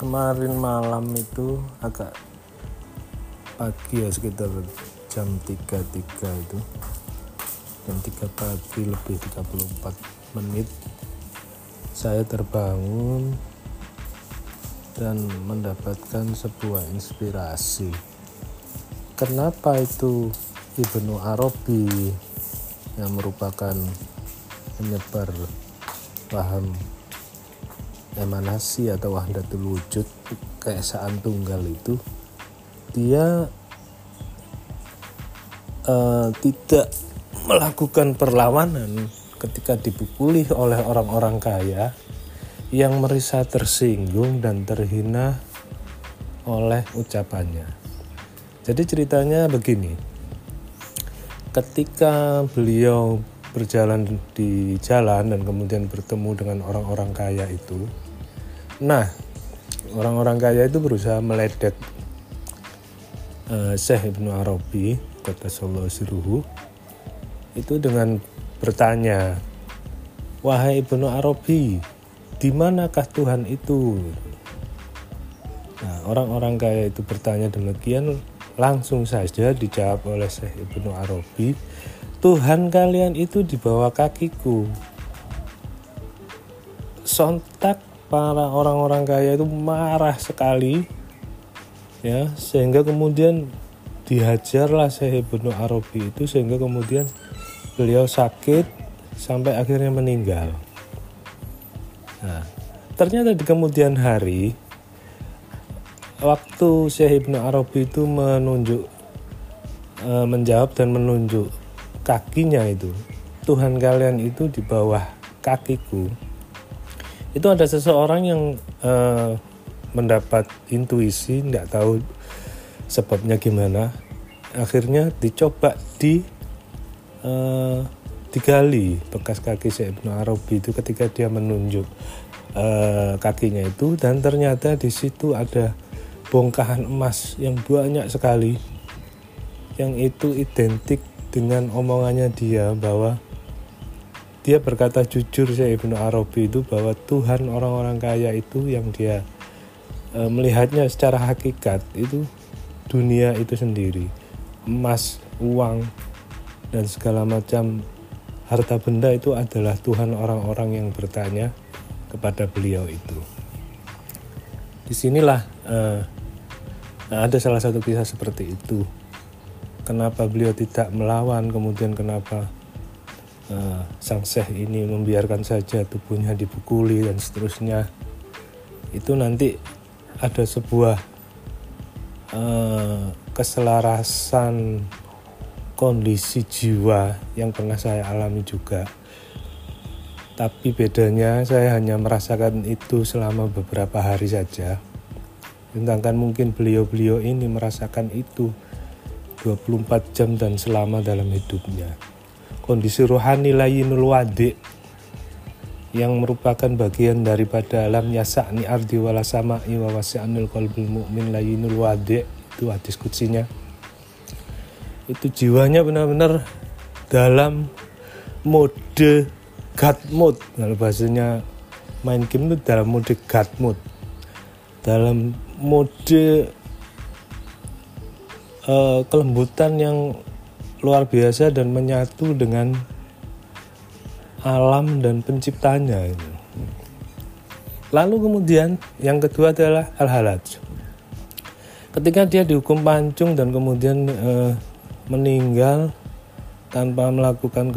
kemarin malam itu agak pagi ya, sekitar jam 3.03 itu, jam 3 pagi lebih 34 menit saya terbangun dan mendapatkan sebuah inspirasi. Kenapa itu Ibnu Arabi yang merupakan penyebar paham emanasi atau wahdatul wujud, keesaan tunggal itu, dia tidak melakukan perlawanan ketika dipukuli oleh orang-orang kaya yang merasa tersinggung dan terhina oleh ucapannya. Jadi ceritanya begini, ketika beliau berjalan di jalan dan kemudian bertemu dengan orang-orang kaya itu, nah orang-orang kaya itu berusaha meledek Syekh Ibnu Arabi qaddasallahu sirruhu itu dengan bertanya, "Wahai Ibnu Arabi, di manakah Tuhan itu?" Nah, orang-orang kaya itu bertanya demikian, langsung saja dijawab oleh Syekh Ibnu Arabi, "Tuhan kalian itu di bawah kakiku." Sontak para orang-orang kaya itu marah sekali, ya, sehingga kemudian dihajarlah Syekh Ibnu Arabi itu, sehingga kemudian beliau sakit sampai akhirnya meninggal. Nah, ternyata di kemudian hari, waktu Syekh Ibnu Arabi itu menjawab dan menunjuk kakinya itu, "Tuhan kalian itu di bawah kakiku," itu ada seseorang yang mendapat intuisi, tidak tahu sebabnya gimana, akhirnya dicoba digali bekas kaki Syekh Ibnu Arabi itu ketika dia menunjuk kakinya itu, dan ternyata di situ ada bongkahan emas yang banyak sekali, yang itu identik dengan omongannya dia, bahwa dia berkata jujur, Syekh Ibnu Arabi itu, bahwa Tuhan orang-orang kaya itu yang dia melihatnya secara hakikat itu dunia itu sendiri, emas, uang, dan segala macam harta benda itu adalah Tuhan orang-orang yang bertanya kepada beliau itu. Disinilah ada salah satu kisah seperti itu. Kenapa beliau tidak melawan, kemudian kenapa sang syekh ini membiarkan saja tubuhnya dipukuli dan seterusnya. Itu nanti ada sebuah keselarasan kondisi jiwa yang pernah saya alami juga. Tapi bedanya saya hanya merasakan itu selama beberapa hari saja. Sedangkan mungkin beliau-beliau ini merasakan itu 24 jam dan selama dalam hidupnya. Kondisi rohani layinul wadi' yang merupakan bagian daripada alam yasa'ni ardi wala sama'i wa wasi'anil qalbil mu'min layinul wadi', itu hadis kutsinya. Itu jiwanya benar-benar dalam mode God mode. Kalau bahasanya main game itu dalam mode God mode, dalam mode kelembutan yang luar biasa dan menyatu dengan alam dan penciptanya itu. Lalu kemudian yang kedua adalah al-halaj. Ketika dia dihukum pancung dan kemudian meninggal tanpa melakukan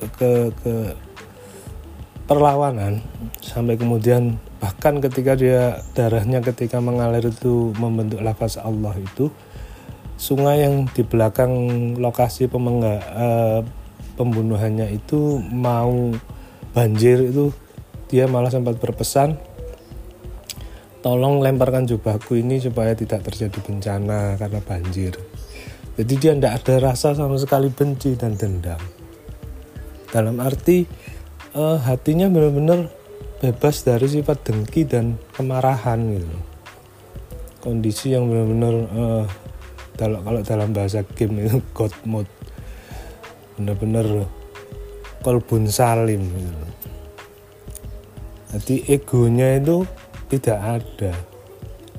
perlawanan, sampai kemudian bahkan ketika dia darahnya ketika mengalir itu membentuk lafaz Allah itu, sungai yang di belakang lokasi pembunuhannya itu mau banjir itu, dia malah sempat berpesan, "Tolong lemparkan jubahku ini supaya tidak terjadi bencana karena banjir." Jadi dia tidak ada rasa sama sekali benci dan dendam. Dalam arti hatinya benar-benar bebas dari sifat dengki dan kemarahan gitu. Kondisi yang benar-benar kalau dalam bahasa game itu God mode, benar-benar qalbun salim gitu. Jadi egonya itu tidak ada.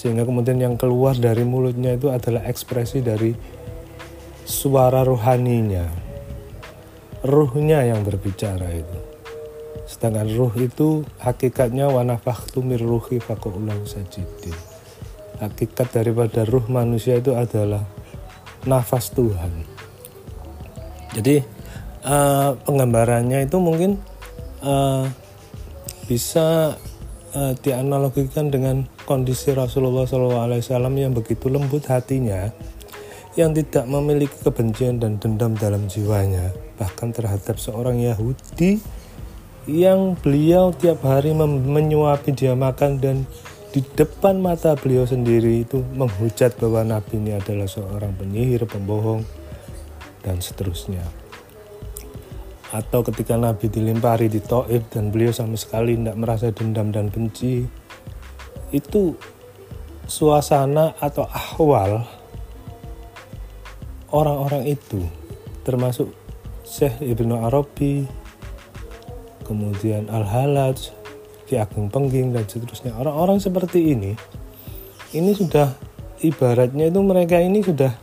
sehingga kemudian yang keluar dari mulutnya itu adalah ekspresi dari suara rohaninya, ruhnya yang berbicara itu. Sedangkan ruh itu hakikatnya wa nafakhtu mir ruhi faqa'ulahu sajidin. Hakikat daripada ruh manusia itu adalah nafas Tuhan. Jadi penggambarannya itu mungkin bisa dianalogikan dengan kondisi Rasulullah SAW yang begitu lembut hatinya, yang tidak memiliki kebencian dan dendam dalam jiwanya, bahkan terhadap seorang Yahudi yang beliau tiap hari menyuapi dia makan, dan di depan mata beliau sendiri itu menghujat bahwa Nabi ini adalah seorang penyihir, pembohong, dan seterusnya. Atau ketika Nabi dilempari di Thaif dan beliau sama sekali tidak merasa dendam dan benci, itu suasana atau ahwal orang-orang itu, termasuk Syekh Ibnu Arabi, kemudian Al-Halaj, Ki Ageng Pengging, dan seterusnya. Orang-orang seperti ini sudah ibaratnya itu mereka ini sudah,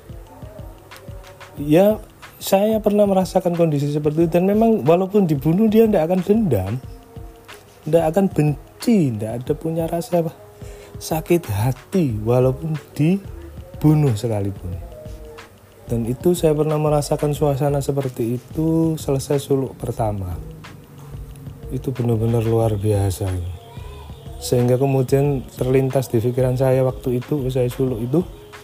ya saya pernah merasakan kondisi seperti itu, dan memang walaupun dibunuh dia tidak akan dendam, tidak akan benci, tidak ada punya rasa sakit hati walaupun dibunuh sekalipun. Dan itu saya pernah merasakan suasana seperti itu selesai suluk pertama. Itu benar-benar luar biasa. Sehingga kemudian terlintas di pikiran saya waktu itu usai suluk itu,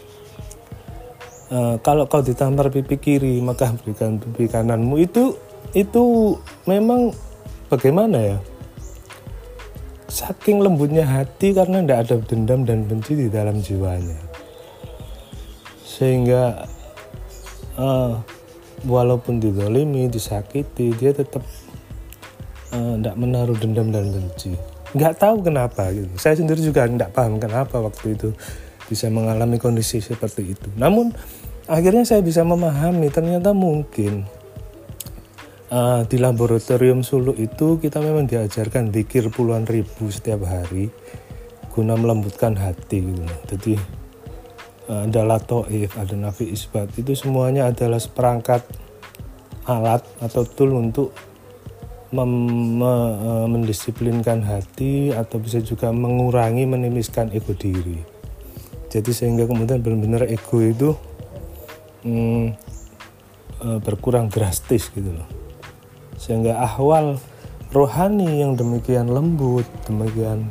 kalau kau ditampar pipi kiri maka berikan pipi kananmu. Itu memang bagaimana ya, saking lembutnya hati karena tidak ada dendam dan benci di dalam jiwanya, sehingga walaupun dizalimi, disakiti, dia tetap tidak menaruh dendam dan benci. Nggak tahu kenapa gitu. Saya sendiri juga tidak paham kenapa waktu itu bisa mengalami kondisi seperti itu. Namun akhirnya saya bisa memahami, ternyata mungkin di laboratorium suluk itu kita memang diajarkan zikir puluhan ribu setiap hari guna melembutkan hati gitu. Jadi ada latoif, ada nafi isbat, itu semuanya adalah seperangkat alat atau tool untuk mendisiplinkan hati, atau bisa juga mengurangi, menipiskan ego diri. Jadi sehingga kemudian benar-benar ego itu berkurang drastis gitu loh. Sehingga ahwal rohani yang demikian lembut, demikian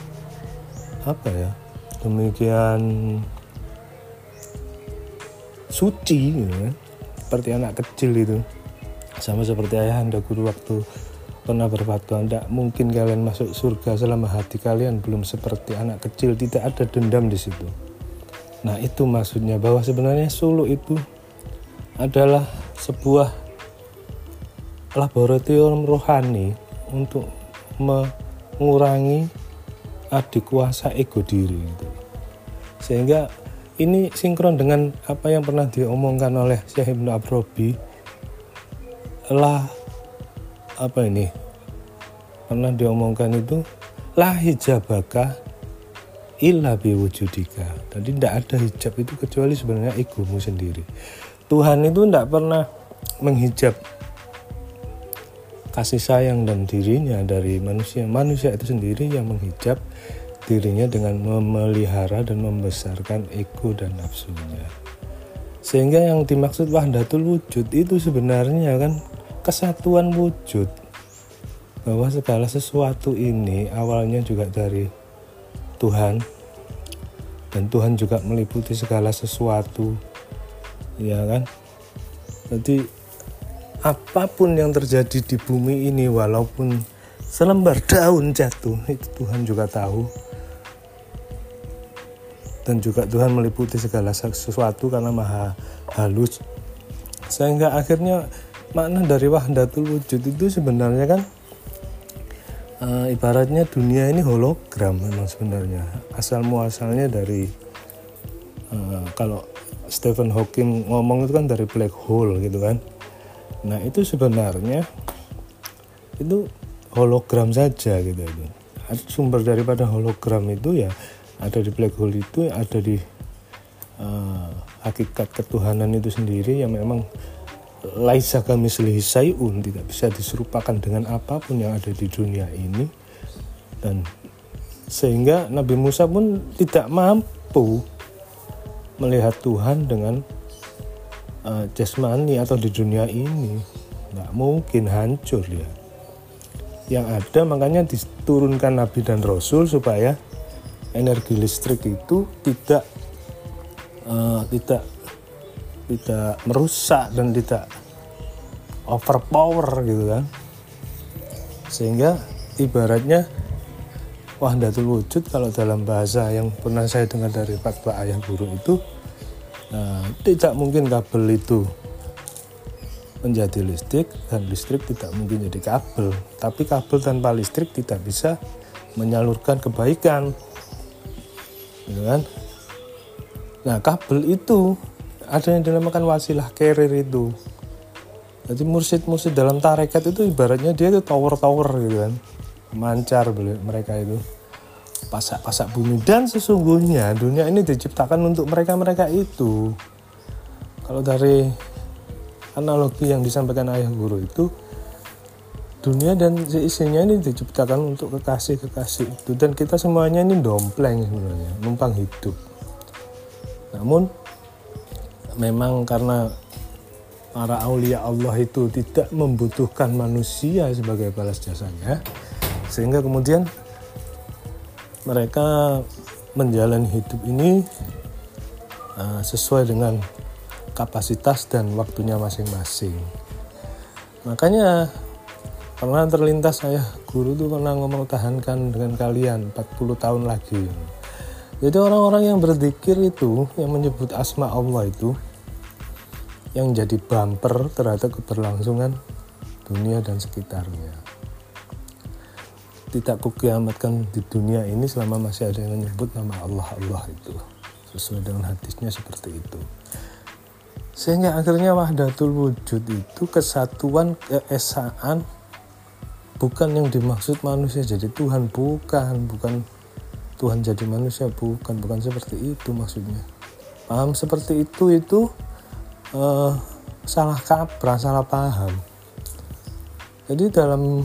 demikian suci gitu kan, seperti anak kecil itu. Sama seperti ayahanda guru waktu pernah berfatwa, tidak mungkin kalian masuk surga selama hati kalian belum seperti anak kecil, tidak ada dendam di situ. Nah itu maksudnya, bahwa sebenarnya suluk itu adalah sebuah laboratorium rohani untuk mengurangi adik kuasa ego diri gitu. Sehingga ini sinkron dengan apa yang pernah diomongkan oleh Syekh Ibnu Arabi, pernah diomongkan itu, la hijabaka illa biwujudika. Jadi tidak ada hijab itu kecuali sebenarnya egomu sendiri. Tuhan itu tidak pernah menghijab kasih sayang dan dirinya dari manusia. Manusia itu sendiri yang menghijab dirinya dengan memelihara dan membesarkan ego dan nafsunya. Sehingga yang dimaksud wahdatul wujud itu sebenarnya kan kesatuan wujud, bahwa segala sesuatu ini awalnya juga dari Tuhan, dan Tuhan juga meliputi segala sesuatu, ya kan. Jadi apapun yang terjadi di bumi ini, walaupun selembar daun jatuh, itu Tuhan juga tahu, dan juga Tuhan meliputi segala sesuatu karena maha halus. Sehingga akhirnya makna dari wahdatul wujud itu sebenarnya kan ibaratnya dunia ini hologram memang sebenarnya. Asal muasalnya dari kalau Stephen Hawking ngomong itu kan dari black hole gitu kan. Nah itu sebenarnya itu hologram saja gitu. Sumber daripada hologram itu ya ada di black hole itu, ada di hakikat ketuhanan itu sendiri yang memang laisa kamitslihi syai'un, tidak bisa diserupakan dengan apapun yang ada di dunia ini. Dan sehingga Nabi Musa pun tidak mampu melihat Tuhan dengan jasmani atau di dunia ini, nggak mungkin, hancur ya. Yang ada makanya diturunkan Nabi dan Rasul supaya energi listrik itu tidak merusak dan tidak overpower gitu kan, sehingga ibaratnya wahdatul wujud kalau dalam bahasa yang pernah saya dengar dari fatwa ayah guru itu, tidak mungkin kabel itu menjadi listrik dan listrik tidak mungkin jadi kabel, tapi kabel tanpa listrik tidak bisa menyalurkan kebaikan gitu kan. Nah, kabel itu ada yang dinamakan wasilah carrier itu. Jadi mursyid-mursyid dalam tarekat itu ibaratnya dia itu tower-tower gitu kan, mancar mereka itu, pasak-pasak bumi. Dan sesungguhnya dunia ini diciptakan untuk mereka-mereka itu. Kalau dari analogi yang disampaikan ayah guru itu, dunia dan isinya ini diciptakan untuk kekasih-kekasih itu, dan kita semuanya ini dompleng sebenarnya, numpang hidup. Namun memang karena para aulia Allah itu tidak membutuhkan manusia sebagai balas jasanya, sehingga kemudian mereka menjalani hidup ini sesuai dengan kapasitas dan waktunya masing-masing. Makanya pernah terlintas saya guru itu pernah ngomong, tahankan dengan kalian 40 tahun lagi. Jadi orang-orang yang berzikir itu, yang menyebut asma Allah itu, yang jadi bumper terhadap keberlangsungan dunia dan sekitarnya. Tidak kukiamatkan di dunia ini selama masih ada yang menyebut nama Allah itu. Sesuai dengan hadisnya seperti itu. Sehingga akhirnya wahdatul wujud itu kesatuan, keesaan, bukan yang dimaksud manusia jadi Tuhan, bukan Tuhan jadi manusia, bukan seperti itu maksudnya. Paham seperti itu salah kaprah, salah paham. Jadi dalam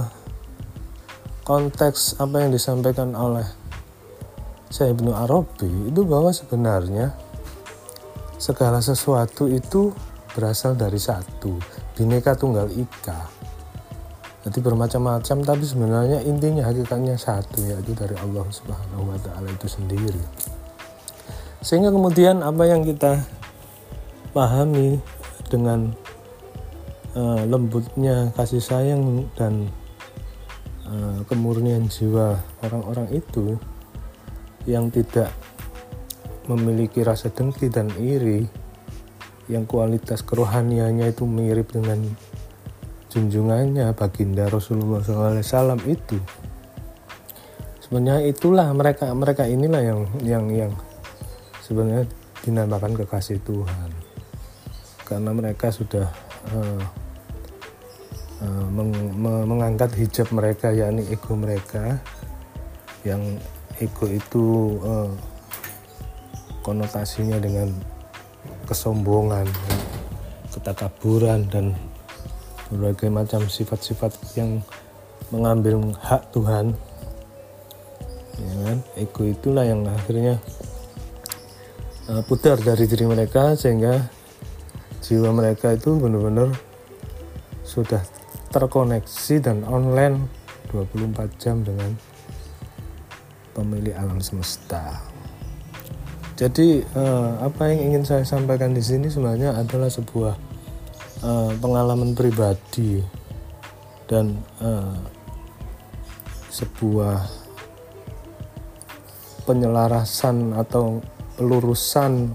konteks apa yang disampaikan oleh Syekh Ibnu Arabi itu, bahwa sebenarnya segala sesuatu itu berasal dari satu, Bhinneka Tunggal Ika. Jadi bermacam-macam, tapi sebenarnya intinya hakikatnya satu, yaitu dari Allah Subhanahu wa Ta'ala itu sendiri. Sehingga kemudian apa yang kita pahami dengan lembutnya kasih sayang dan kemurnian jiwa orang-orang itu yang tidak memiliki rasa dengki dan iri, yang kualitas kerohaniannya itu mirip dengan junjungannya baginda Rasulullah SAW itu, sebenarnya itulah mereka inilah yang sebenarnya dinamakan kekasih Tuhan, karena mereka sudah mengangkat hijab mereka, yakni ego mereka, yang ego itu konotasinya dengan kesombongan, ketakaburan, dan berbagai macam sifat-sifat yang mengambil hak Tuhan, ya kan? Ego itulah yang akhirnya pudar dari diri mereka, sehingga jiwa mereka itu benar-benar sudah terkoneksi dan online 24 jam dengan pemilik alam semesta. Jadi apa yang ingin saya sampaikan di sini sebenarnya adalah sebuah pengalaman pribadi dan sebuah penyelarasan atau pelurusan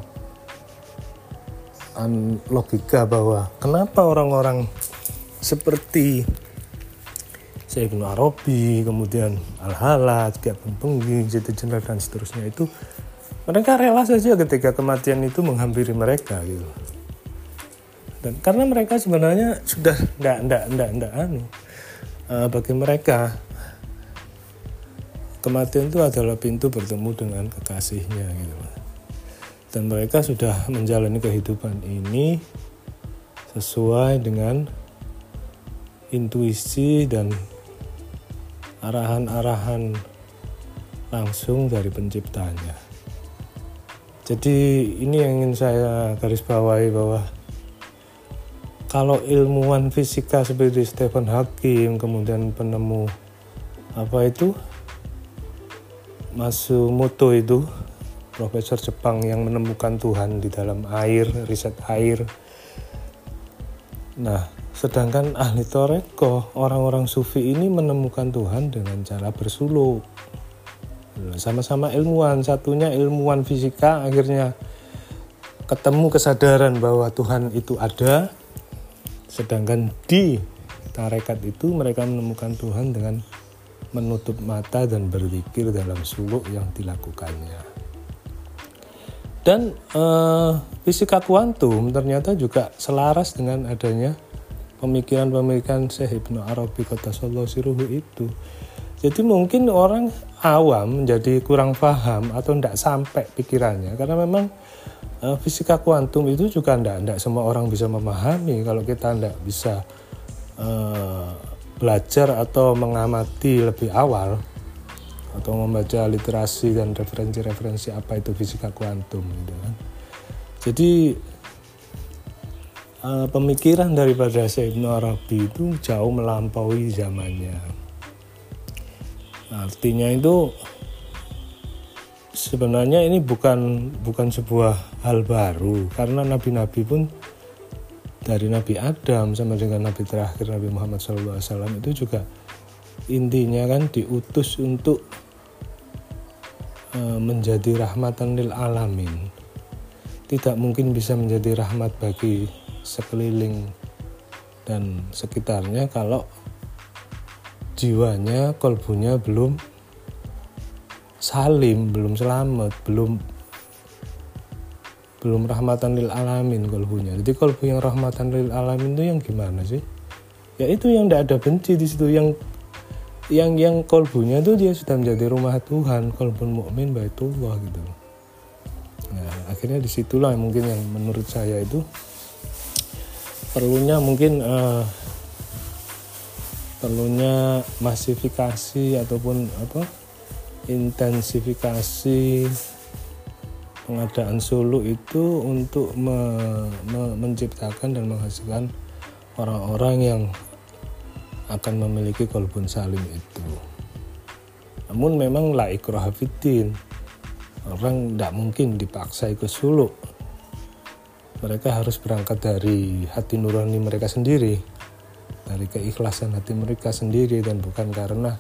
logika, bahwa kenapa orang-orang seperti Syekh Ibnu Arabi, kemudian Al-Halaj, Ki Ageng Pengging, Siti Jenar, dan seterusnya itu, mereka rela saja ketika kematian itu menghampiri mereka gitu. Dan karena mereka sebenarnya sudah bagi mereka kematian itu adalah pintu bertemu dengan kekasihnya gitu. Dan mereka sudah menjalani kehidupan ini sesuai dengan intuisi dan arahan-arahan langsung dari penciptanya. Jadi ini yang ingin saya garis bawahi, bahwa kalau ilmuwan fisika seperti Stephen Hawking, kemudian penemu Matsumoto itu, profesor Jepang yang menemukan Tuhan di dalam air, riset air. Nah, sedangkan ahli toreko, orang-orang sufi ini menemukan Tuhan dengan cara bersuluk. Sama-sama ilmuwan, satunya ilmuwan fisika, akhirnya ketemu kesadaran bahwa Tuhan itu ada. Sedangkan di tarekat itu mereka menemukan Tuhan dengan menutup mata dan berzikir dalam suluk yang dilakukannya. Dan fisika kuantum ternyata juga selaras dengan adanya pemikiran-pemikiran Syekh Ibnu Arabi Qaddasallahu sirruhu itu. Jadi mungkin orang awam menjadi kurang paham atau tidak sampai pikirannya, karena memang fisika kuantum itu juga tidak semua orang bisa memahami kalau kita tidak bisa belajar atau mengamati lebih awal atau membaca literasi dan referensi-referensi apa itu fisika kuantum gitu kan. Jadi pemikiran daripada Syekh Ibnu Arabi itu jauh melampaui zamannya. Artinya itu sebenarnya ini bukan sebuah hal baru, karena nabi-nabi pun dari Nabi Adam sama dengan Nabi terakhir Nabi Muhammad SAW itu juga intinya kan diutus untuk menjadi rahmatan lil alamin. Tidak mungkin bisa menjadi rahmat bagi sekeliling dan sekitarnya kalau jiwanya, kolbunya belum salim, belum selamat, belum rahmatan lil alamin kolbunya. Jadi kolbu yang rahmatan lil alamin itu yang gimana sih? Ya itu yang tidak ada benci di situ, yang kolbunya itu dia sudah menjadi rumah Tuhan, kolbun mukmin baitullah gitu. Nah, akhirnya disitulah mungkin yang menurut saya itu perlunya masifikasi ataupun intensifikasi pengadaan suluk itu untuk menciptakan dan menghasilkan orang-orang yang akan memiliki qalbun salim itu. Namun memang la ikraha fiddin, orang tidak mungkin dipaksa ikut suluk. Mereka harus berangkat dari hati nurani mereka sendiri, dari keikhlasan hati mereka sendiri, dan bukan karena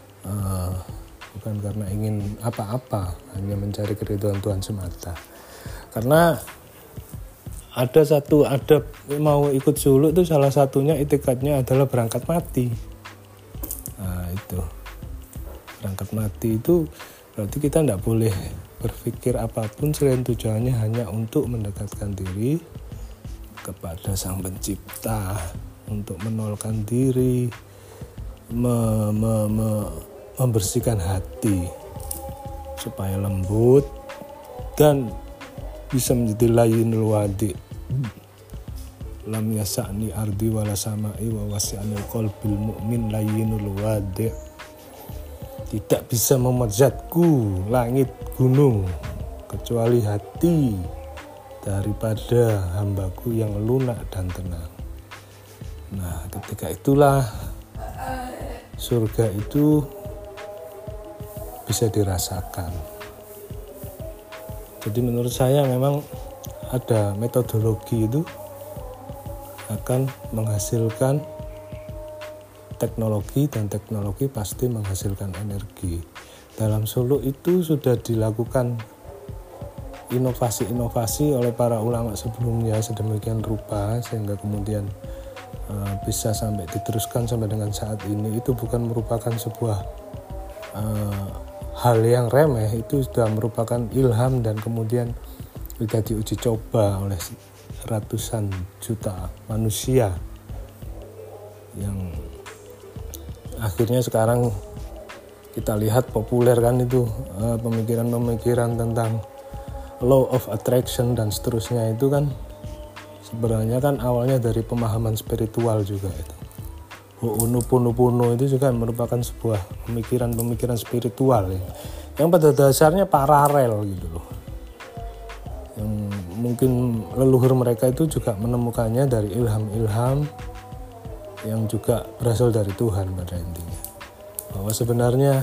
ingin apa-apa, hanya mencari keridhaan Tuhan semata. Karena ada satu adab mau ikut suluk itu salah satunya itikadnya adalah berangkat mati. Nah itu berangkat mati itu berarti kita tidak boleh berpikir apapun selain tujuannya hanya untuk mendekatkan diri kepada Sang Pencipta, untuk menolkan diri, membersihkan hati supaya lembut dan bisa menjadi layyinul wadi. Lam yasa'ni ardi wala sama'i wa wasi'anil qalbil mu'min layyinul wadi. Tidak bisa memanjatku langit gunung kecuali hati daripada hambaku yang lunak dan tenang. Nah, ketika itulah surga itu bisa dirasakan. Jadi menurut saya memang ada metodologi itu akan menghasilkan teknologi, dan teknologi pasti menghasilkan energi. Dalam suluk itu sudah dilakukan inovasi-inovasi oleh para ulama sebelumnya sedemikian rupa sehingga kemudian bisa sampai diteruskan sampai dengan saat ini. Itu bukan merupakan sebuah hal yang remeh, itu sudah merupakan ilham dan kemudian sudah diuji coba oleh ratusan juta manusia yang akhirnya sekarang kita lihat populer kan itu pemikiran-pemikiran tentang law of attraction dan seterusnya itu kan sebenarnya kan awalnya dari pemahaman spiritual juga itu. Ho'oponopono itu juga merupakan sebuah pemikiran-pemikiran spiritual ya, yang pada dasarnya paralel gitu loh. Yang mungkin leluhur mereka itu juga menemukannya dari ilham-ilham yang juga berasal dari Tuhan pada intinya. Bahwa sebenarnya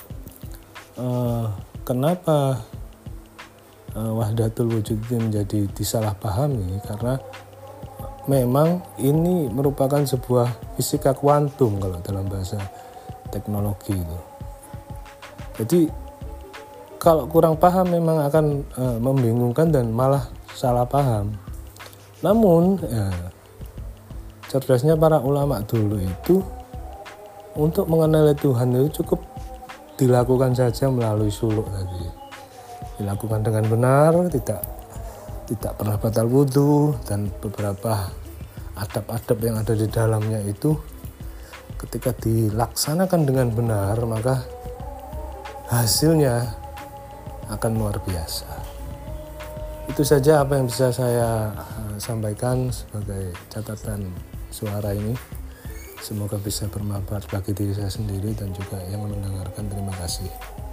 kenapa wahdatul wujud ini menjadi disalahpahami, karena memang ini merupakan sebuah fisika kuantum kalau dalam bahasa teknologi itu. Jadi kalau kurang paham memang akan membingungkan dan malah salah paham. Namun cerdasnya para ulama dulu itu untuk mengenali Tuhan itu cukup dilakukan saja melalui suluk tadi. Dilakukan dengan benar, tidak pernah batal wudhu, dan beberapa adab-adab yang ada di dalamnya itu ketika dilaksanakan dengan benar maka hasilnya akan luar biasa. Itu saja apa yang bisa saya sampaikan sebagai catatan suara ini. Semoga bisa bermanfaat bagi diri saya sendiri dan juga yang mendengarkan. Terima kasih.